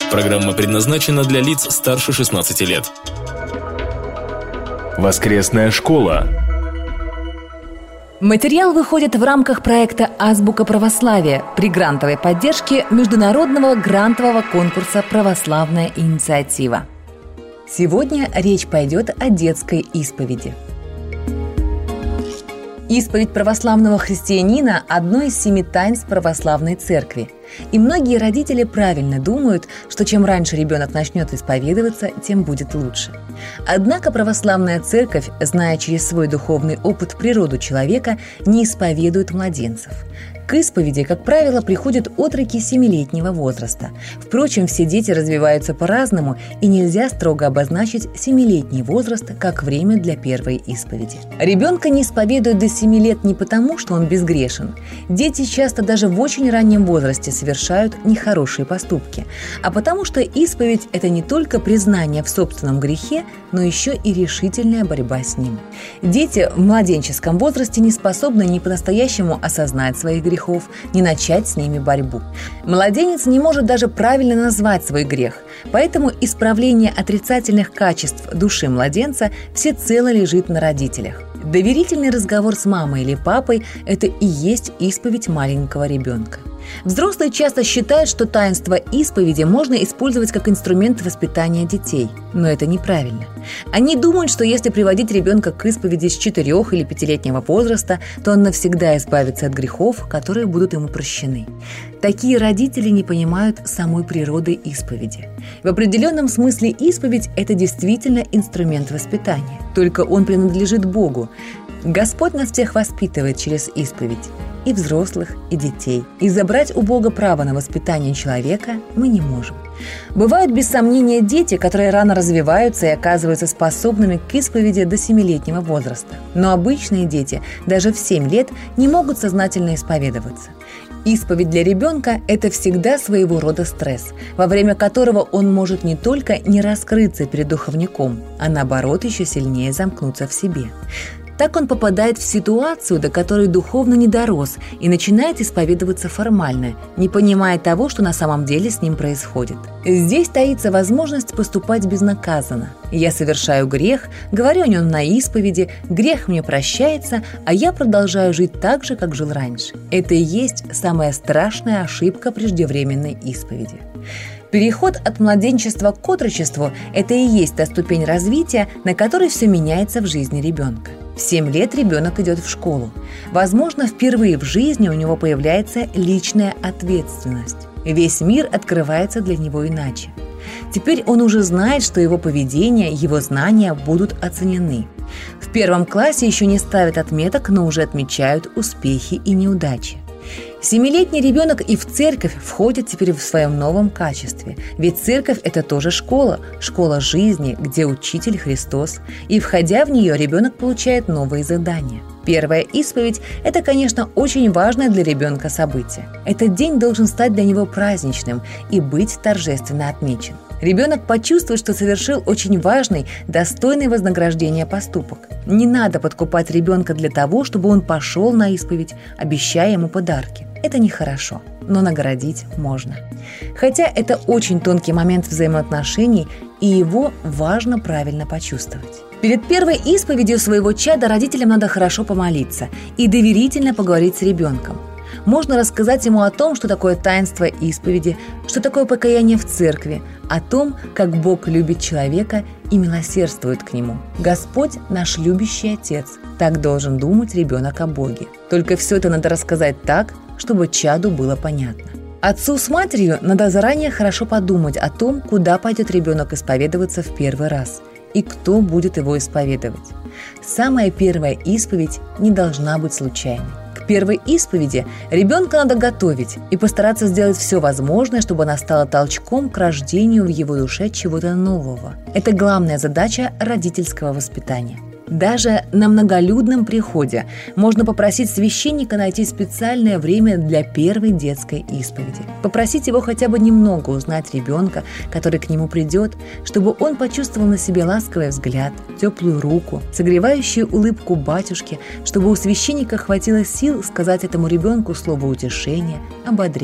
Программа предназначена для лиц старше 16 лет. Воскресная школа. Материал выходит в рамках проекта «Азбука православия» при грантовой поддержке международного грантового конкурса «Православная инициатива». Сегодня речь пойдет о детской исповеди. Исповедь православного христианина – одно из 7 таинств православной церкви. И многие родители правильно думают, что чем раньше ребенок начнет исповедоваться, тем будет лучше. Однако православная церковь, зная через свой духовный опыт природу человека, не исповедует младенцев. К исповеди, как правило, приходят отроки 7-летнего возраста. Впрочем, все дети развиваются по-разному, и нельзя строго обозначить 7-летний возраст как время для первой исповеди. Ребенка не исповедуют до 7 лет не потому, что он безгрешен. Дети часто даже в очень раннем возрасте совершают нехорошие поступки, а потому что исповедь – это не только признание в собственном грехе, но еще и решительная борьба с ним. Дети в младенческом возрасте не способны ни по-настоящему осознать своих грехов, не начать с ними борьбу. Младенец не может даже правильно назвать свой грех, поэтому исправление отрицательных качеств души младенца всецело лежит на родителях. Доверительный разговор с мамой или папой – это и есть исповедь маленького ребенка. Взрослые часто считают, что таинство исповеди можно использовать как инструмент воспитания детей, но это неправильно. Они думают, что если приводить ребенка к исповеди с 4 или 5-летнего возраста, то он навсегда избавится от грехов, которые будут ему прощены. Такие родители не понимают самой природы исповеди. В определенном смысле исповедь – это действительно инструмент воспитания, только он принадлежит Богу. Господь нас всех воспитывает через исповедь. И взрослых, и детей. И забрать у Бога право на воспитание человека мы не можем. Бывают, без сомнения, дети, которые рано развиваются и оказываются способными к исповеди до 7-летнего возраста. Но обычные дети даже в 7 лет не могут сознательно исповедоваться. Исповедь для ребенка – это всегда своего рода стресс, во время которого он может не только не раскрыться перед духовником, а наоборот еще сильнее замкнуться в себе. Так он попадает в ситуацию, до которой духовно не дорос, и начинает исповедоваться формально, не понимая того, что на самом деле с ним происходит. Здесь таится возможность поступать безнаказанно. Я совершаю грех, говорю о нем на исповеди, грех мне прощается, а я продолжаю жить так же, как жил раньше. Это и есть самая страшная ошибка преждевременной исповеди. Переход от младенчества к отрочеству – это и есть та ступень развития, на которой все меняется в жизни ребенка. В 7 лет ребенок идет в школу. Возможно, впервые в жизни у него появляется личная ответственность. Весь мир открывается для него иначе. Теперь он уже знает, что его поведение, его знания будут оценены. В 1 классе еще не ставят отметок, но уже отмечают успехи и неудачи. 7-летний ребенок и в церковь входит теперь в своем новом качестве. Ведь церковь – это тоже школа жизни, где учитель Христос. И, входя в нее, ребенок получает новые задания. Первая исповедь – это, конечно, очень важное для ребенка событие. Этот день должен стать для него праздничным и быть торжественно отмечен. Ребенок почувствует, что совершил очень важный, достойный вознаграждения поступок. Не надо подкупать ребенка для того, чтобы он пошел на исповедь, обещая ему подарки. Это нехорошо, но наградить можно. Хотя это очень тонкий момент взаимоотношений, и его важно правильно почувствовать. Перед первой исповедью своего чада родителям надо хорошо помолиться и доверительно поговорить с ребенком. Можно рассказать ему о том, что такое таинство исповеди, что такое покаяние в церкви, о том, как Бог любит человека и милосердствует к нему. Господь – наш любящий Отец. Так должен думать ребенок о Боге. Только все это надо рассказать так, чтобы чаду было понятно. Отцу с матерью надо заранее хорошо подумать о том, куда пойдет ребенок исповедоваться в первый раз и кто будет его исповедовать. Самая первая исповедь не должна быть случайной. К первой исповеди ребенка надо готовить и постараться сделать все возможное, чтобы она стала толчком к рождению в его душе чего-то нового. Это главная задача родительского воспитания. Даже на многолюдном приходе можно попросить священника найти специальное время для первой детской исповеди. Попросить его хотя бы немного узнать ребенка, который к нему придет, чтобы он почувствовал на себе ласковый взгляд, теплую руку, согревающую улыбку батюшки, чтобы у священника хватило сил сказать этому ребенку слово утешения, ободрения.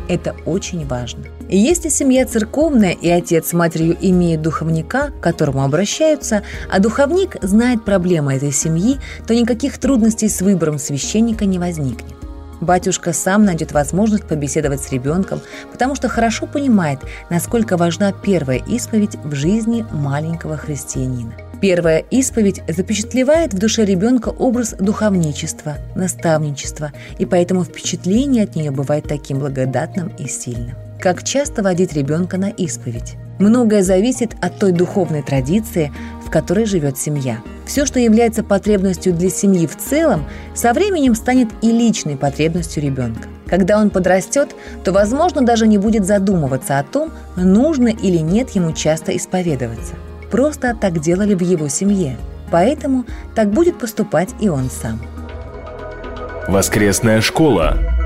Это очень важно. И если семья церковная и отец с матерью имеют духовника, к которому обращаются, а духовник знает проблемы этой семьи, то никаких трудностей с выбором священника не возникнет. Батюшка сам найдет возможность побеседовать с ребенком, потому что хорошо понимает, насколько важна первая исповедь в жизни маленького христианина. Первая исповедь запечатлевает в душе ребенка образ духовничества, наставничества, и поэтому впечатление от нее бывает таким благодатным и сильным. Как часто водить ребенка на исповедь? Многое зависит от той духовной традиции, в которой живет семья. Все, что является потребностью для семьи в целом, со временем станет и личной потребностью ребенка. Когда он подрастет, то, возможно, даже не будет задумываться о том, нужно или нет ему часто исповедоваться. Просто так делали в его семье, поэтому так будет поступать и он сам. Воскресная школа.